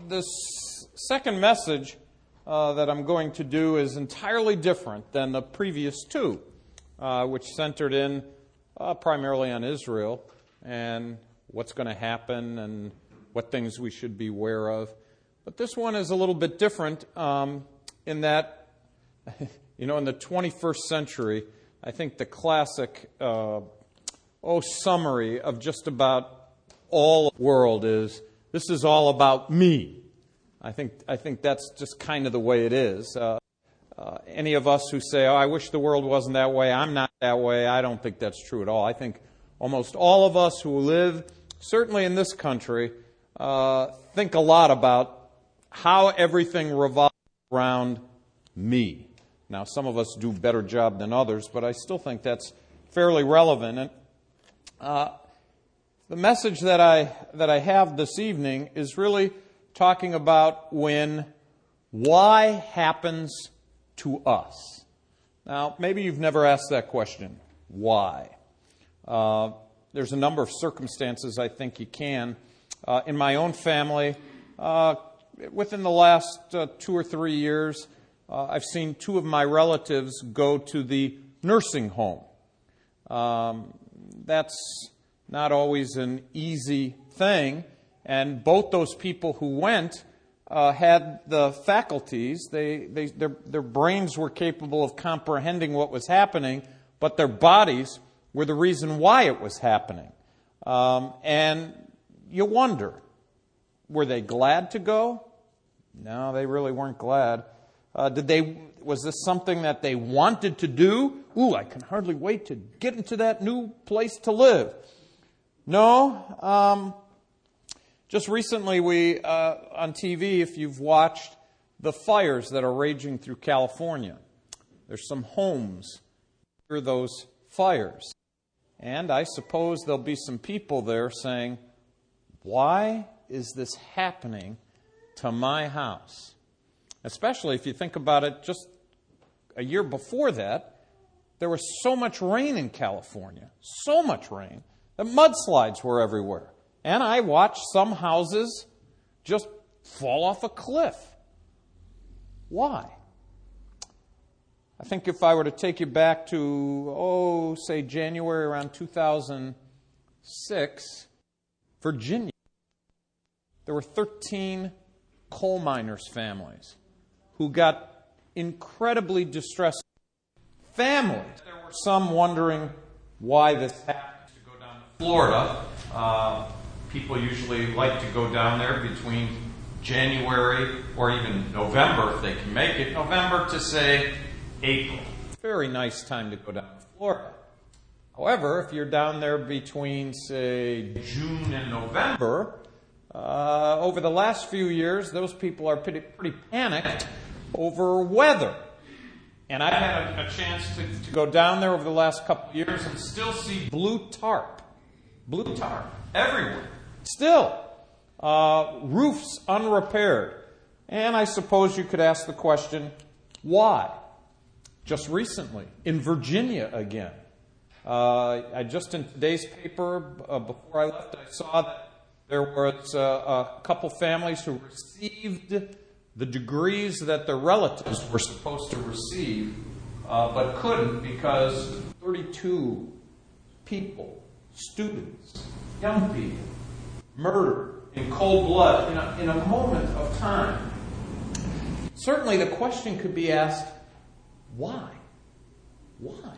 this second message that I'm going to do is entirely different than the previous two, which centered in primarily on Israel and what's going to happen and what things we should be aware of. But this one is a little bit different in that, in the 21st century, I think the classic summary of just about all the world is, this is all about me. I think that's just kind of the way it is. Any of us who say, I wish the world wasn't that way, I'm not that way, I don't think that's true at all. I think almost all of us who live, certainly in this country, think a lot about how everything revolves around me. Now, some of us do a better job than others, but I still think that's fairly relevant. And the message that I have this evening is really talking about when why happens to us. Now, maybe you've never asked that question, why? There's a number of circumstances I think you can. In my own family, within the last 2 or 3 years, I've seen 2 of my relatives go to the nursing home. That's not always an easy thing, and both those people who went had the faculties. Their brains were capable of comprehending what was happening, but their bodies were the reason why it was happening. And you wonder, were they glad to go? No, they really weren't glad. Was this something that they wanted to do? I can hardly wait to get into that new place to live. No. Just recently, we on TV, if you've watched the fires that are raging through California, there's some homes near those fires. And I suppose there'll be some people there saying, why is this happening to my house? Especially if you think about it, just a year before that, there was so much rain in California, so much rain, that mudslides were everywhere. And I watched some houses just fall off a cliff. Why? I think if I were to take you back to, say January around 2006, Virginia, there were 13 coal miners' families who got incredibly distressed. Families. There were some wondering why this happened. To go down to Florida, people usually like to go down there between January or even November, if they can make it, November to, say, April. Very nice time to go down to Florida. However, if you're down there between, say, June and November, over the last few years, those people are pretty panicked over weather. And I've had a chance to go down there over the last couple of years and still see blue tarp everywhere. Still, roofs unrepaired. And I suppose you could ask the question, why? Just recently, in Virginia again, I just in today's paper, before I left, I saw that there was a couple families who received the degrees that their relatives were supposed to receive, but couldn't because 32 people, students, young people, murdered in cold blood in a moment of time. Certainly the question could be asked, why? Why?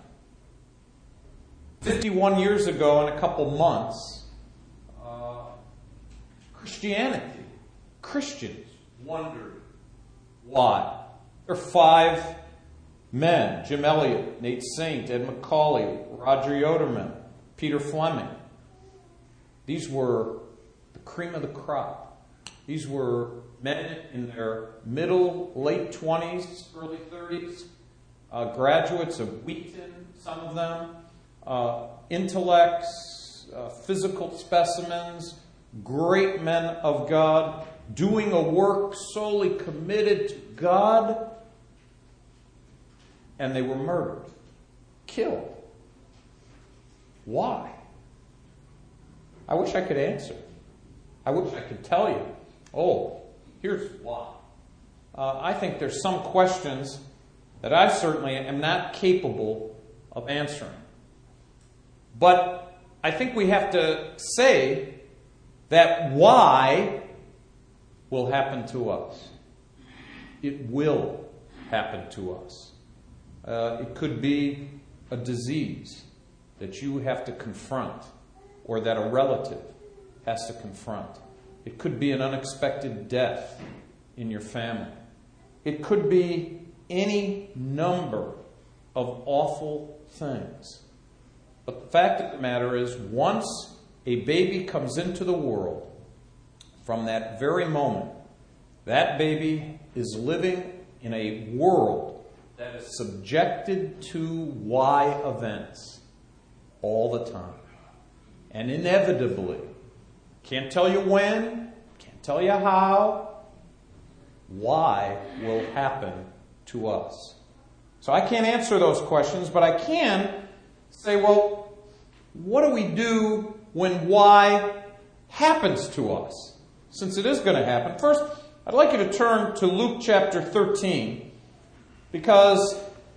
51 years ago, in a couple months, Christians wondered why. There are 5 men: Jim Elliot, Nate Saint, Ed McCauley, Roger Yoderman, Peter Fleming. These were the cream of the crop. These were men in their late 20s, early 30s, graduates of Wheaton, some of them, intellects, physical specimens, great men of God, doing a work solely committed to God, and they were murdered, killed. Why? I wish I could answer. I wish I could tell you, Here's why. I think there's some questions that I certainly am not capable of answering. But I think we have to say that why will happen to us. It will happen to us. It could be a disease that you have to confront or that a relative has to confront. It could be an unexpected death in your family. It could be any number of awful things. But the fact of the matter is, once a baby comes into the world, from that very moment, that baby is living in a world that is subjected to why events all the time. And inevitably, can't tell you when, can't tell you how, why will happen to us. So I can't answer those questions, but I can say, well, what do we do when why happens to us? Since it is going to happen. First, I'd like you to turn to Luke chapter 13, because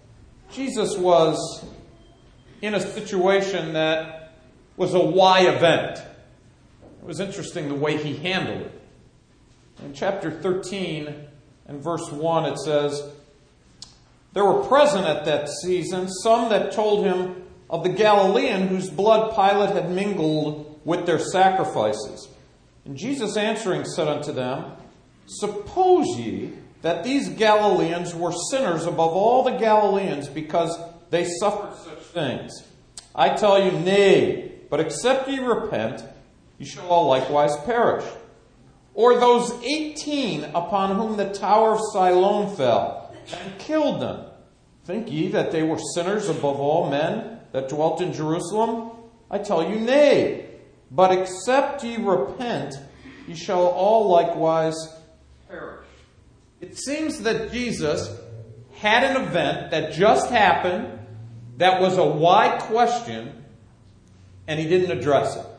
Jesus was in a situation that was a why event. It was interesting the way he handled it. In chapter 13 and verse 1 it says, "There were present at that season some that told him of the Galilean whose blood Pilate had mingled with their sacrifices. And Jesus answering said unto them, Suppose ye that these Galileans were sinners above all the Galileans because they suffered such things? I tell you, nay, but except ye repent, ye shall all likewise perish. Or those 18 upon whom the tower of Siloam fell, and killed them. Think ye that they were sinners above all men that dwelt in Jerusalem? I tell you, nay, but except ye repent, ye shall all likewise perish." It seems that Jesus had an event that just happened that was a why question, and he didn't address it.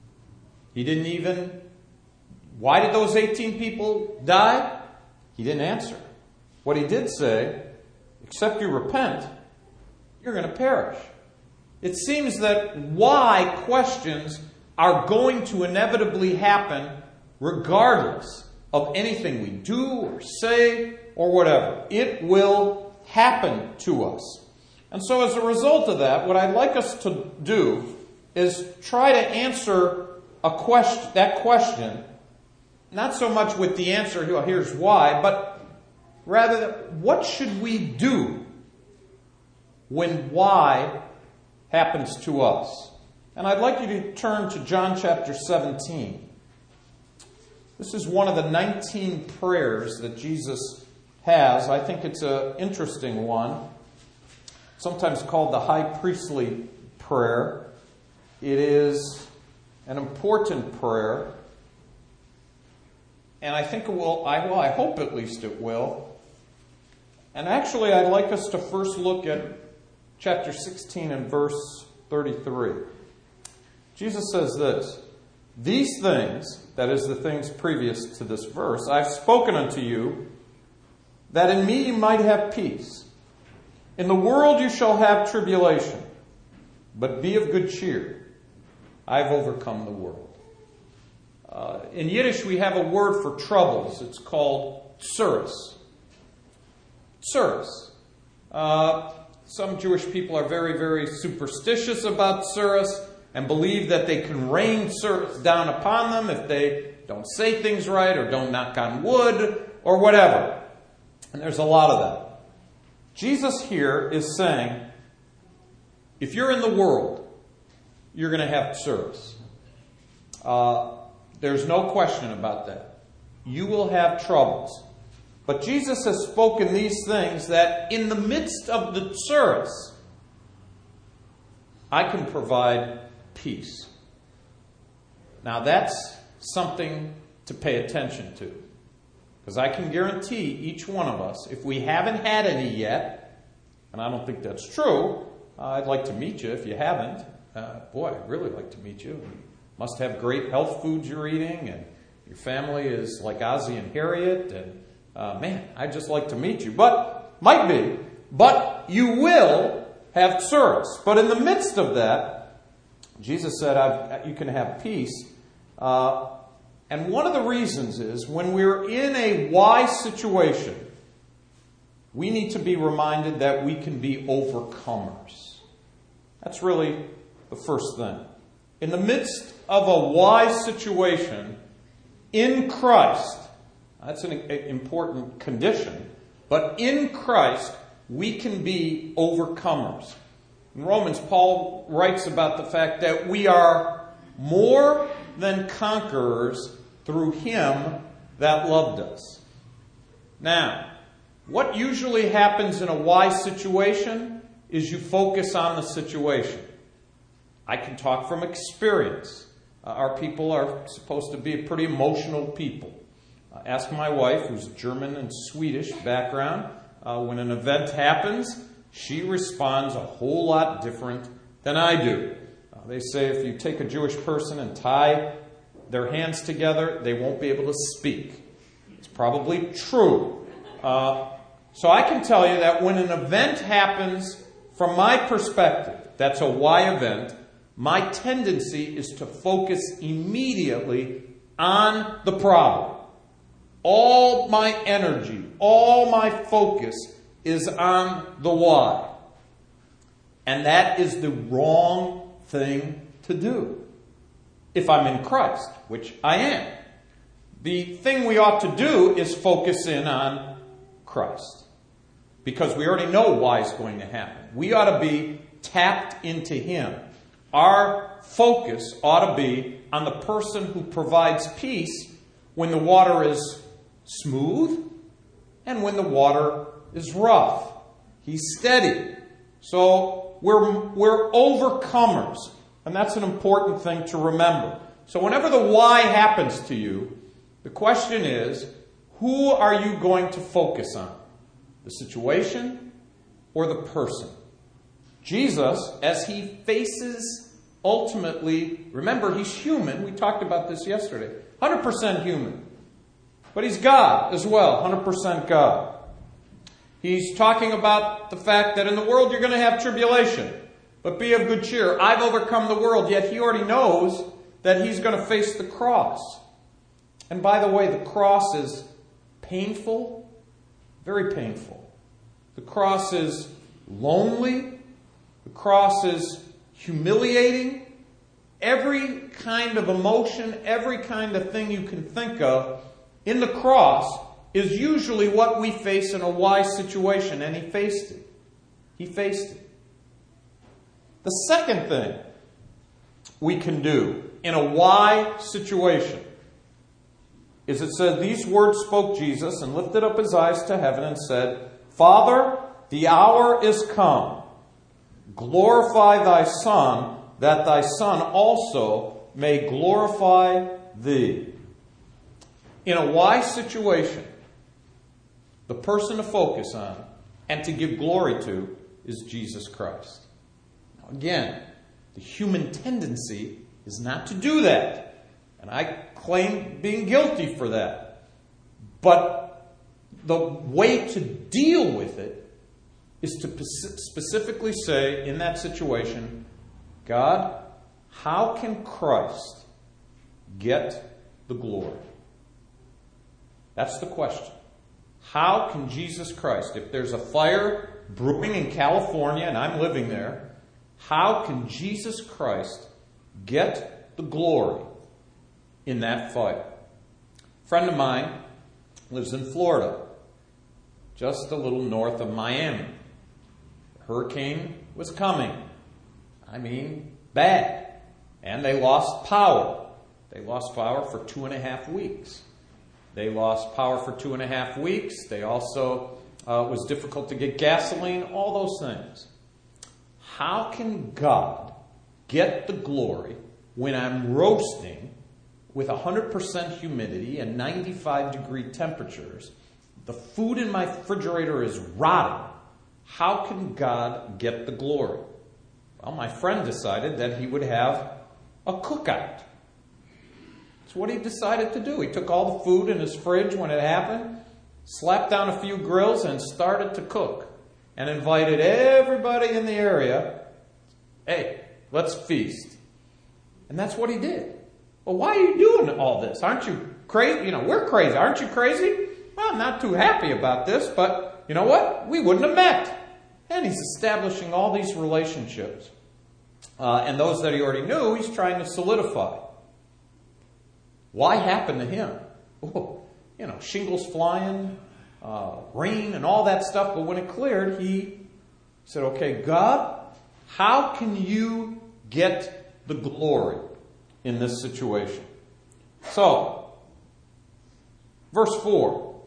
He didn't even... Why did those 18 people die? He didn't answer. What he did say, except you repent, you're going to perish. It seems that why questions are going to inevitably happen regardless of anything we do or say or whatever. It will happen to us. And so as a result of that, what I'd like us to do is try to answer that question, not so much with the answer, here's why, but rather, what should we do when why happens to us? And I'd like you to turn to John chapter 17. This is one of the 19 prayers that Jesus has. I think it's an interesting one, sometimes called the high priestly prayer. It is an important prayer. And I think it will, I hope at least it will. And actually, I'd like us to first look at chapter 16 and verse 33. Jesus says this, "These things," that is the things previous to this verse, "I've spoken unto you, that in me you might have peace. In the world you shall have tribulation, but be of good cheer. I've overcome the world." In Yiddish, we have a word for troubles. It's called tsuris. Tsuris. Some Jewish people are very, very superstitious about tsuris and believe that they can rain tsuris down upon them if they don't say things right or don't knock on wood or whatever. And there's a lot of that. Jesus here is saying, if you're in the world, you're going to have tsuris. There's no question about that. You will have troubles. But Jesus has spoken these things that in the midst of the tsuris, I can provide peace. Now that's something to pay attention to. Because I can guarantee each one of us, if we haven't had any yet, and I don't think that's true, I'd like to meet you if you haven't. Boy, I'd really like to meet you. You must have great health foods you're eating, and Your family is like Ozzie and Harriet, and man, I'd just like to meet you. But, might be, but you will have service. But in the midst of that, Jesus said, you can have peace. And one of the reasons is when we're in a wise situation, we need to be reminded that we can be overcomers. That's really the first thing. In the midst of a wise situation, in Christ, that's an important condition, but in Christ, we can be overcomers. In Romans, Paul writes about the fact that we are more than conquerors through Him that loved us. Now, what usually happens in a wise situation is you focus on the situation. I can talk from experience. Our people are supposed to be a pretty emotional people. Ask my wife, who's German and Swedish background. When an event happens, she responds a whole lot different than I do. They say if you take a Jewish person and tie their hands together, they won't be able to speak. It's probably true. So I can tell you that when an event happens, from my perspective, that's a why event, my tendency is to focus immediately on the problem. All my energy, all my focus is on the why. And that is the wrong thing to do. If I'm in Christ, which I am. The thing we ought to do is focus in on Christ. Because we already know why it's going to happen. We ought to be tapped into Him. Our focus ought to be on the person who provides peace when the water is smooth and when the water is rough. He's steady. So we're overcomers. And that's an important thing to remember. So whenever the why happens to you, the question is, who are you going to focus on? The situation or the person? Jesus, as He faces ultimately, remember, He's human. We talked about this yesterday. 100% human. But He's God as well. 100% God. He's talking about the fact that in the world you're going to have tribulation. But be of good cheer. I've overcome the world. Yet He already knows that He's going to face the cross. And by the way, the cross is painful. Very painful. The cross is lonely. The cross is humiliating. Every kind of emotion, every kind of thing you can think of in the cross is usually what we face in a wise situation. And He faced it. He faced it. The second thing we can do in a why situation is it said, these words spoke Jesus and lifted up His eyes to heaven and said, Father, the hour is come. Glorify Thy Son, that Thy Son also may glorify Thee. In a wise situation, the person to focus on and to give glory to is Jesus Christ. Now again, the human tendency is not to do that. And I claim being guilty for that. But the way to deal with it is to specifically say in that situation, God, how can Christ get the glory? That's the question. How can Jesus Christ, if there's a fire brewing in California and I'm living there, how can Jesus Christ get the glory in that fire? A friend of mine lives in Florida, just a little north of Miami. A hurricane was coming. I mean, bad. And they lost power. They lost power for 2.5 weeks. They lost power for 2.5 weeks. They also, it was difficult to get gasoline, all those things. How can God get the glory when I'm roasting with 100% humidity and 95-degree temperatures? The food in my refrigerator is rotting. How can God get the glory? Well, my friend decided that he would have a cookout. It's what he decided to do. He took all the food in his fridge when it happened, slapped down a few grills, and started to cook. And invited everybody in the area, hey, let's feast. And that's what he did. Well, why are you doing all this? Aren't you crazy? We're crazy. Aren't you crazy? Well, I'm not too happy about this, but you know what? We wouldn't have met. And he's establishing all these relationships. And those that he already knew, he's trying to solidify. Why happened to him? Oh, shingles flying, rain and all that stuff. But when it cleared, he said, okay, God, how can you get the glory in this situation? So, verse 4.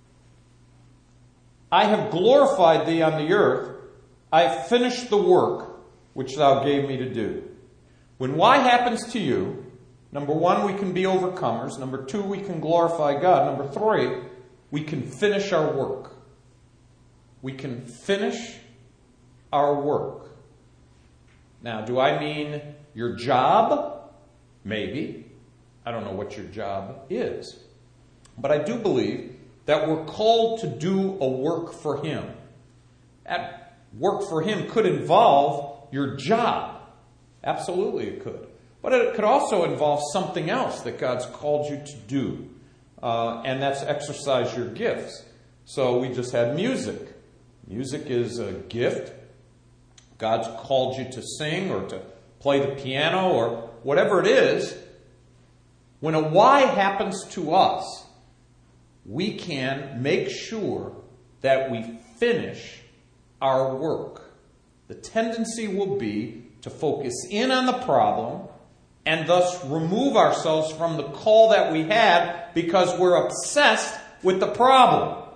I have glorified thee on the earth. I have finished the work which thou gave me to do. When why happens to you, number 1, we can be overcomers. Number 2, we can glorify God. Number 3, we can finish our work. We can finish our work. Now, do I mean your job? Maybe. I don't know what your job is. But I do believe that we're called to do a work for Him. That work for Him could involve your job. Absolutely it could. But it could also involve something else that God's called you to do. And that's exercise your gifts. So we just had music. Music is a gift. God's called you to sing or to play the piano or whatever it is. When a why happens to us, we can make sure that we finish our work. The tendency will be to focus in on the problem and thus remove ourselves from the call that we had because we're obsessed with the problem.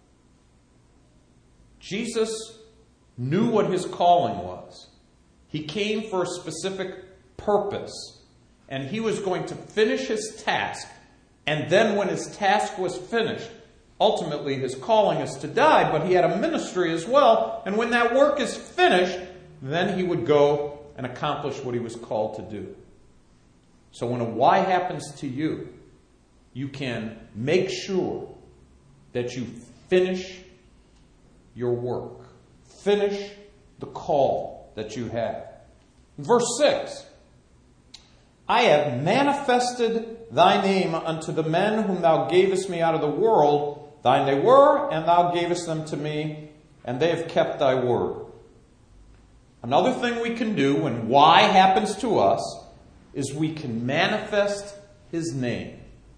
Jesus knew what his calling was. He came for a specific purpose, and he was going to finish his task. And then when his task was finished, ultimately his calling is to die, but he had a ministry as well. And when that work is finished, then he would go and accomplish what he was called to do. So when a why happens to you, you can make sure that you finish your work. Finish the call that you have. Verse 6. I have manifested thy name unto the men whom thou gavest me out of the world. Thine they were, and thou gavest them to me, and they have kept thy word. Another thing we can do when why happens to us is we can manifest his name.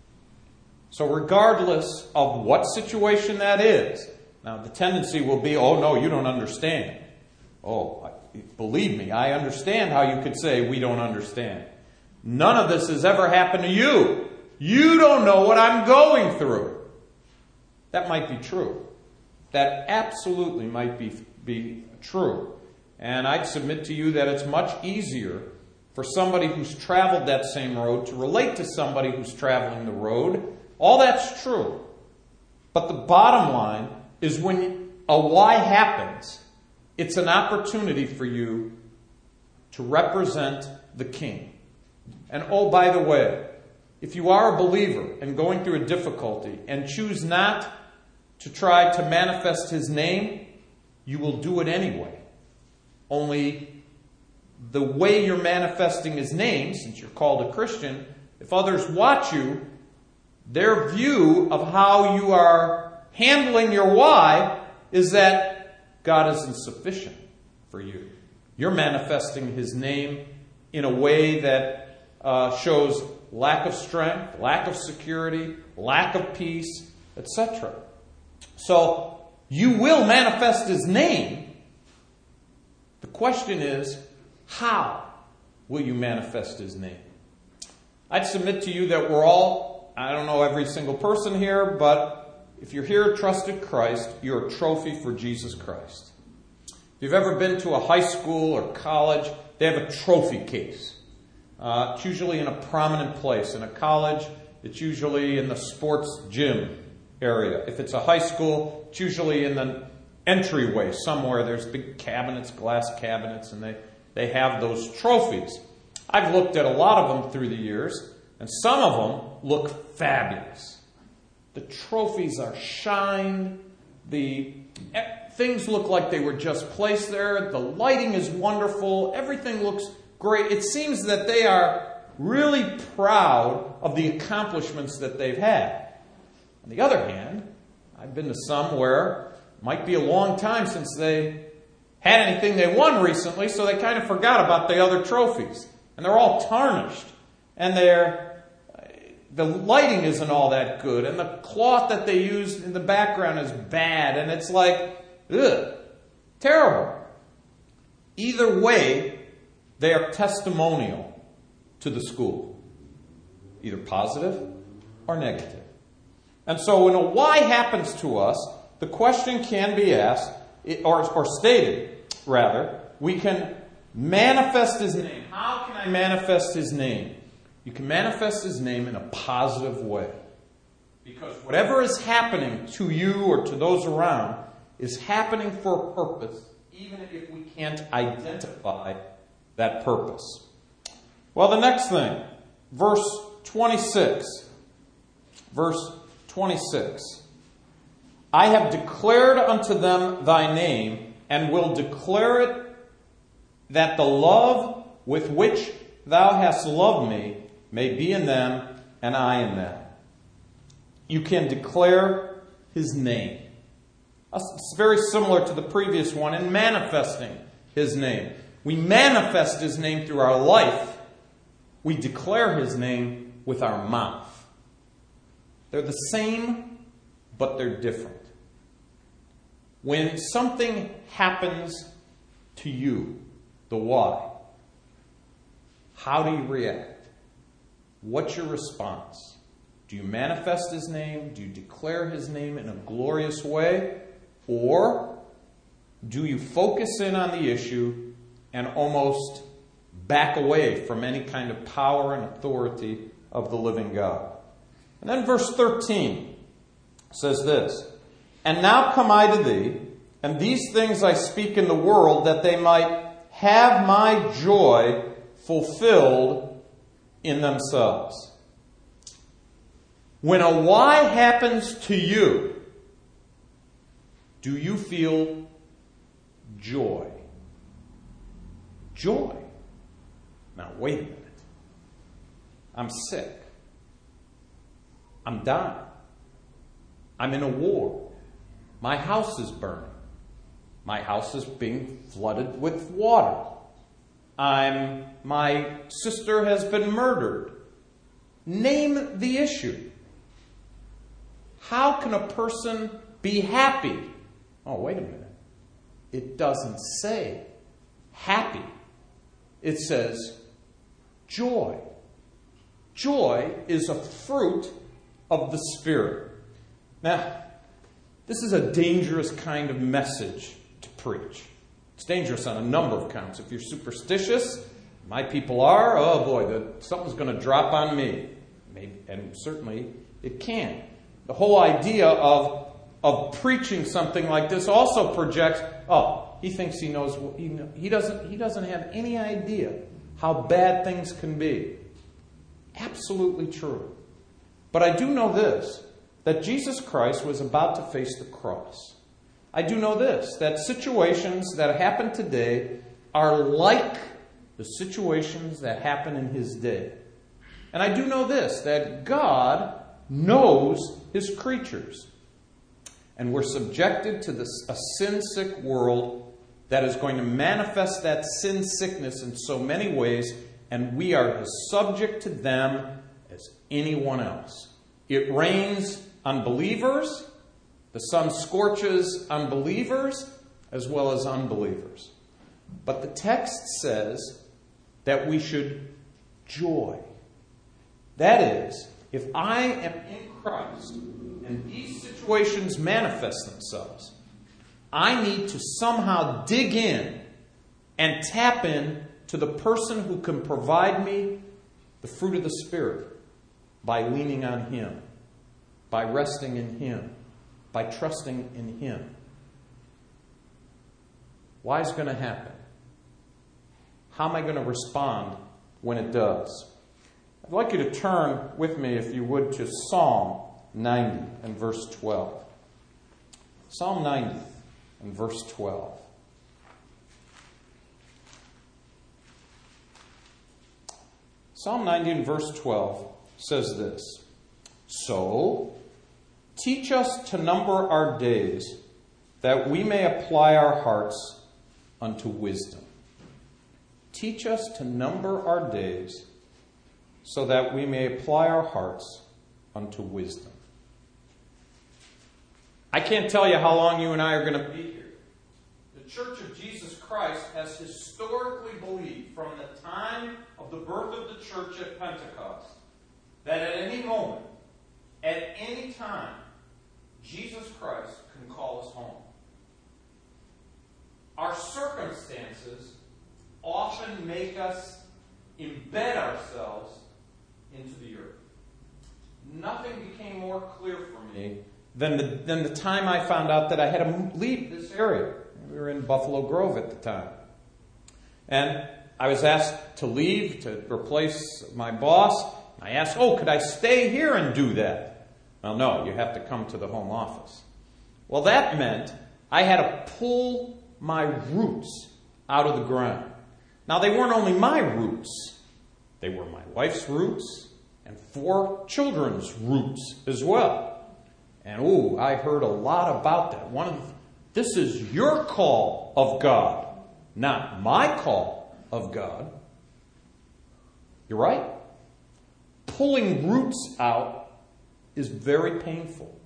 So regardless of what situation that is, now the tendency will be, oh no, you don't understand. Oh, believe me, I understand how you could say we don't understand. None of this has ever happened to you. You don't know what I'm going through. That might be true. That absolutely might be true. And I'd submit to you that it's much easier for somebody who's traveled that same road to relate to somebody who's traveling the road. All that's true. But the bottom line is when a why happens, it's an opportunity for you to represent the King. And oh, by the way, if you are a believer and going through a difficulty and choose not to try to manifest his name, you will do it anyway. Only the way you're manifesting his name, since you're called a Christian, if others watch you, their view of how you are handling your why is that God isn't sufficient for you. You're manifesting his name in a way that shows lack of strength, lack of security, lack of peace, etc. So you will manifest his name. The question is, how will you manifest his name? I'd submit to you that we're all, I don't know every single person here, but if you're here trusted Christ, you're a trophy for Jesus Christ. If you've ever been to a high school or college, they have a trophy case. It's usually in a prominent place. In a college, it's usually in the sports gym area. If it's a high school, it's usually in the entryway somewhere. There's big cabinets, glass cabinets, and they have those trophies. I've looked at a lot of them through the years, And some of them look fabulous. The trophies are shined. The things look like they were just placed there. The lighting is wonderful. Everything looks great. It seems that they are really proud of the accomplishments that they've had. On the other hand, I've been to some where it might be a long time since they had anything they won recently, so they kind of forgot about the other trophies. And they're all tarnished. And the lighting isn't all that good. And the cloth that they used in the background is bad. And it's like, ugh, terrible. Either way, they are testimonial to the school. Either positive or negative. And so when a why happens to us, the question can be asked, or stated, rather, we can manifest His name. How can I manifest His name? You can manifest His name in a positive way. Because whatever is happening to you or to those around is happening for a purpose, even if we can't identify that purpose. Well, the next thing, verse 26. Verse 26. I have declared unto them thy name, and will declare it, that the love with which thou hast loved me may be in them, and I in them. You can declare His name. It's very similar to the previous one in manifesting His name. We manifest His name through our life. We declare His name with our mouth. They're the same, but they're different. When something happens to you, the why, how do you react? What's your response? Do you manifest His name? Do you declare His name in a glorious way? Or do you focus in on the issue and almost back away from any kind of power and authority of the living God? And then verse 13 says this, and now come I to thee, and these things I speak in the world, that they might have my joy fulfilled in themselves. When a why happens to you, do you feel joy? Joy. Now, wait a minute. I'm sick. I'm dying. I'm in a war. My house is burning. My house is being flooded with water. My sister has been murdered. Name the issue. How can a person be happy? Oh, wait a minute. It doesn't say happy. It says joy. Joy is a fruit of the Spirit. Now, this is a dangerous kind of message to preach. It's dangerous on a number of counts. If you're superstitious, my people are, oh boy, something's going to drop on me. Maybe, and certainly it can. The whole idea of preaching something like this also projects, oh, he thinks he knows, he doesn't have any idea how bad things can be. Absolutely true. But I do know this, that Jesus Christ was about to face the cross. I do know this, that situations that happen today are like the situations that happened in His day. And I do know this, that God knows His creatures. And we're subjected to a sin-sick world that is going to manifest that sin sickness in so many ways, and we are as subject to them as anyone else. It rains on believers, the sun scorches unbelievers, as well as unbelievers. But the text says that we should joy. That is, if I am in Christ and these situations manifest themselves, I need to somehow dig in and tap in to the person who can provide me the fruit of the Spirit by leaning on Him, by resting in Him, by trusting in Him. Why is it going to happen? How am I going to respond when it does? I'd like you to turn with me, if you would, to Psalm 90 and verse 12. Psalm 90 and verse 12. Psalm 90 and verse 12 says this: "So, teach us to number our days, that we may apply our hearts unto wisdom." Teach us to number our days, so that we may apply our hearts unto wisdom. I can't tell you how long you and I are going to be here. The Church of Jesus Christ has historically believed from the time of the birth of the church at Pentecost that at any moment, at any time, Jesus Christ can call us home. Our circumstances often make us embed ourselves into the earth. Nothing became more clear for me than the time I found out that I had to leave this area. We were in Buffalo Grove at the time. And I was asked to leave to replace my boss. I asked, could I stay here and do that? Well, no, you have to come to the home office. Well, that meant I had to pull my roots out of the ground. Now, they weren't only my roots. They were my wife's roots and 4 children's roots as well. And, I heard a lot about that. This is your call of God, not my call of God. You're right. Pulling roots out is very painful.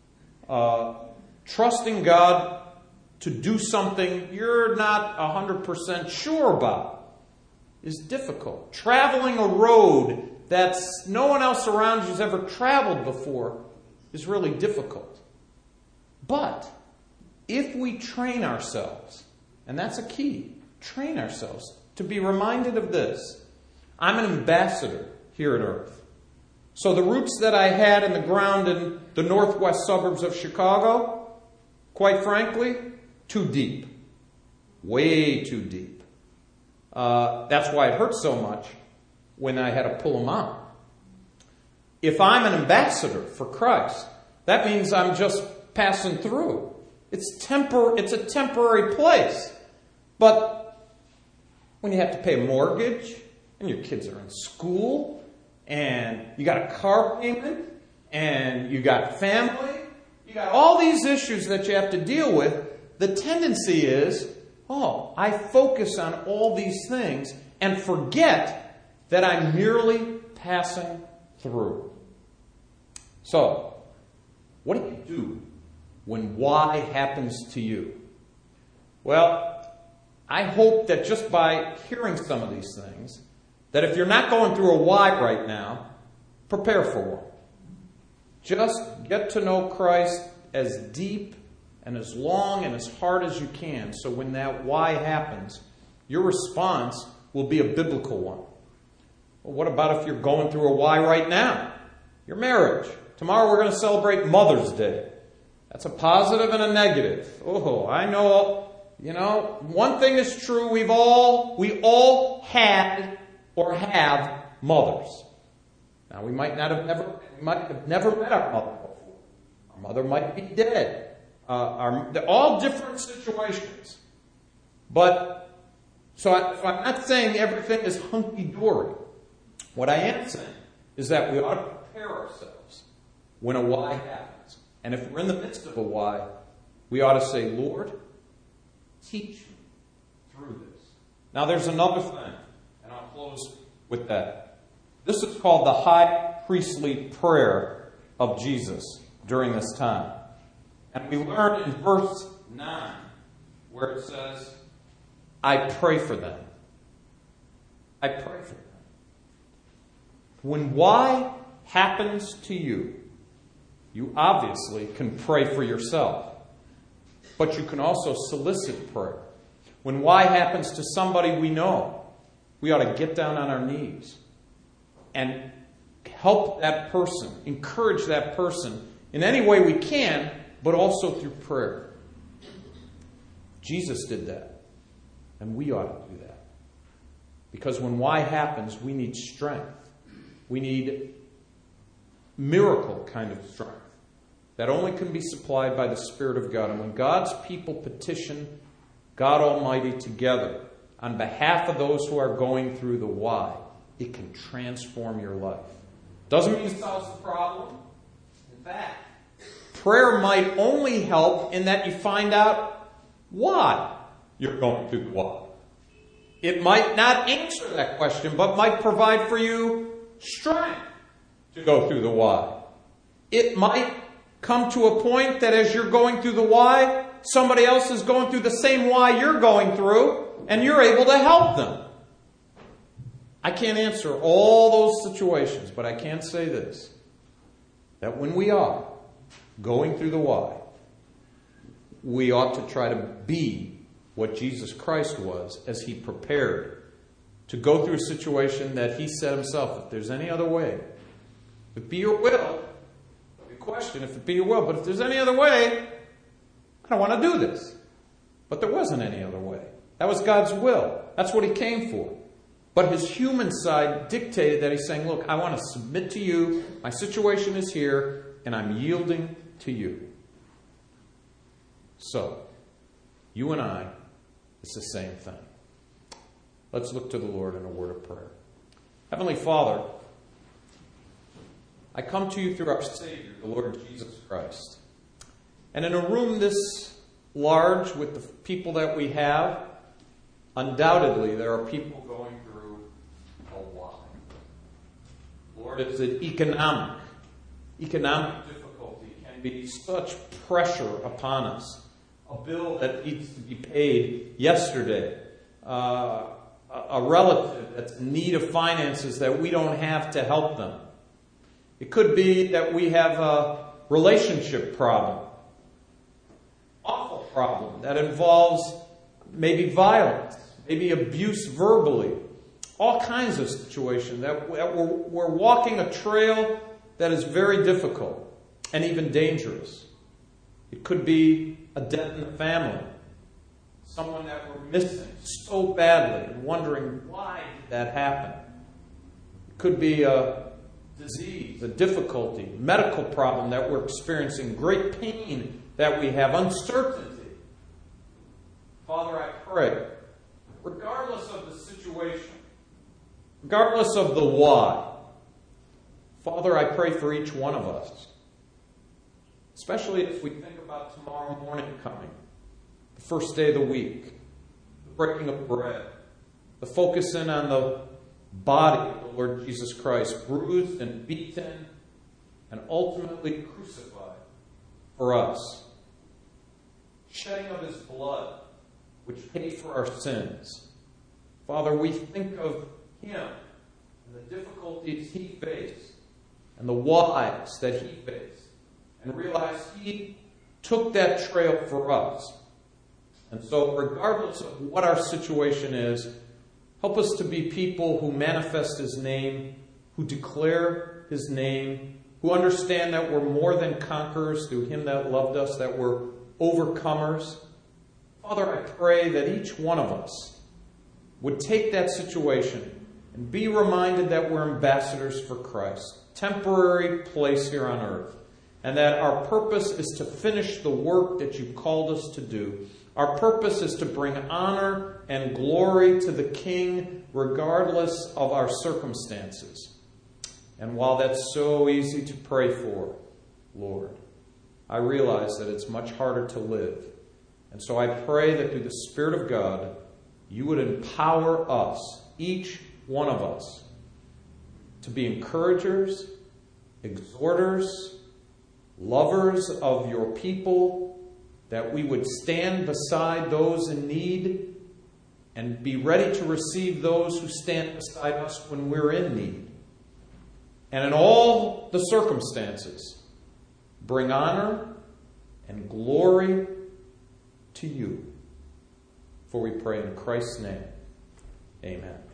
Trusting God to do something you're not 100% sure about is difficult. Traveling a road that's no one else around you has ever traveled before is really difficult. But if we train ourselves, and that's a key, train ourselves to be reminded of this: I'm an ambassador here at Earth. So the roots that I had in the ground in the northwest suburbs of Chicago, quite frankly, too deep. Way too deep. That's why it hurt so much when I had to pull them out. If I'm an ambassador for Christ, that means I'm just passing through. It's a temporary place. But when you have to pay a mortgage, and your kids are in school, and you got a car payment, and you got family, you got all these issues that you have to deal with, the tendency is, I focus on all these things and forget that I'm merely passing through. So, what do you do when why happens to you? Well, I hope that just by hearing some of these things, that if you're not going through a why right now, prepare for one. Just get to know Christ as deep and as long and as hard as you can, so when that why happens, your response will be a biblical one. Well, what about if you're going through a why right now? Your marriage. Tomorrow we're going to celebrate Mother's Day. That's a positive and a negative. I know, one thing is true. We all had or have mothers. Now, we might have never met our mother before. Our mother might be dead. They're all different situations. But, so I'm not saying everything is hunky-dory. What I am saying is that we ought to prepare ourselves when a why happens. And if we're in the midst of a why, we ought to say, Lord, teach me through this. Now, there's another thing, and I'll close with that. This is called the high priestly prayer of Jesus during this time. And we learn in verse 9 where it says, I pray for them. I pray for them. When why happens to you, you obviously can pray for yourself. But you can also solicit prayer. When why happens to somebody we know, we ought to get down on our knees and help that person, encourage that person in any way we can, but also through prayer. Jesus did that, and we ought to do that. Because when why happens, we need strength. We need miracle kind of strength that only can be supplied by the Spirit of God. And when God's people petition God Almighty together on behalf of those who are going through the why, it can transform your life. Doesn't mean it solves the problem. In fact, prayer might only help in that you find out why you're going through the why. It might not answer that question, but might provide for you strength to go through the why. It might come to a point that as you're going through the why, somebody else is going through the same why you're going through, and you're able to help them. I can't answer all those situations, but I can say this, that when we are going through the why, we ought to try to be what Jesus Christ was as he prepared to go through a situation that he said himself, if there's any other way, if it be your will, the question, if it be your will, but if there's any other way, I don't want to do this. But there wasn't any other way. That was God's will. That's what he came for. But his human side dictated that he's saying, look, I want to submit to you. My situation is here, and I'm yielding to you. So, you and I, it's the same thing. Let's look to the Lord in a word of prayer. Heavenly Father, I come to you through our Savior, the Lord Jesus Christ. And in a room this large with the people that we have, undoubtedly there are people going through a lot. Lord, it's an economic difficulty can be such pressure upon us. A bill that needs to be paid yesterday. A relative that's in need of finances that we don't have to help them. It could be that we have a relationship problem. Awful problem that involves maybe violence, maybe abuse verbally. All kinds of situations that we're walking a trail that is very difficult and even dangerous. It could be a death in the family. Someone that we're missing so badly and wondering why did that happen. It could be a disease, a difficulty, medical problem that we're experiencing, great pain that we have, uncertainty. Father, I pray, regardless of the situation, regardless of the why, Father, I pray for each one of us. Especially if we think about tomorrow morning coming, the first day of the week, the breaking of bread, the focus in on the body of the Lord Jesus Christ, bruised and beaten and ultimately crucified for us. Shedding of his blood, which paid for our sins. Father, we think of him and the difficulties he faced and the whys that he faced. And realize he took that trail for us. And so regardless of what our situation is, help us to be people who manifest his name, who declare his name, who understand that we're more than conquerors through him that loved us, that we're overcomers. Father, I pray that each one of us would take that situation and be reminded that we're ambassadors for Christ, temporary place here on earth. And that our purpose is to finish the work that you've called us to do. Our purpose is to bring honor and glory to the King regardless of our circumstances. And while that's so easy to pray for, Lord, I realize that it's much harder to live. And so I pray that through the Spirit of God, you would empower us, each one of us, to be encouragers, exhorters, lovers of your people, that we would stand beside those in need and be ready to receive those who stand beside us when we're in need. And in all the circumstances, bring honor and glory to you. For we pray in Christ's name. Amen.